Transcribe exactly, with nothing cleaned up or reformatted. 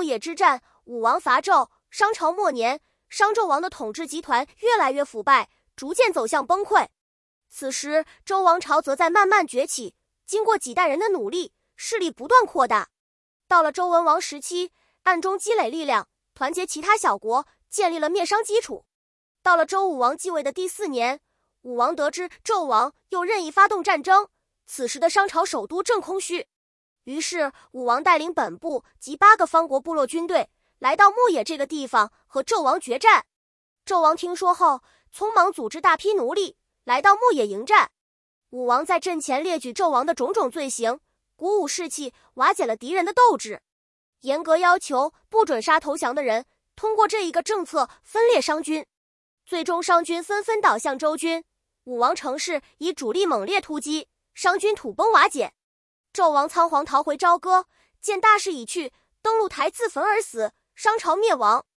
野之战，武王伐纣。商朝末年，商纣王的统治集团越来越腐败，逐渐走向崩溃。此时，周王朝则在慢慢崛起，经过几代人的努力，势力不断扩大。到了周文王时期，暗中积累力量，团结其他小国，建立了灭商基础。到了周武王继位的第四年，武王得知纣王又任意发动战争，此时的商朝首都正空虚。于是武王带领本部及八个方国部落军队来到牧野这个地方和纣王决战。纣王听说后，匆忙组织大批奴隶来到牧野迎战。武王在阵前列举纣王的种种罪行，鼓舞士气，瓦解了敌人的斗志，严格要求不准杀投降的人，通过这一个政策分裂商军。最终商军纷纷倒向周军，武王乘势以主力猛烈突击，商军土崩瓦解。纣王仓皇逃回朝歌，见大势已去，登鹿台自焚而死，商朝灭亡。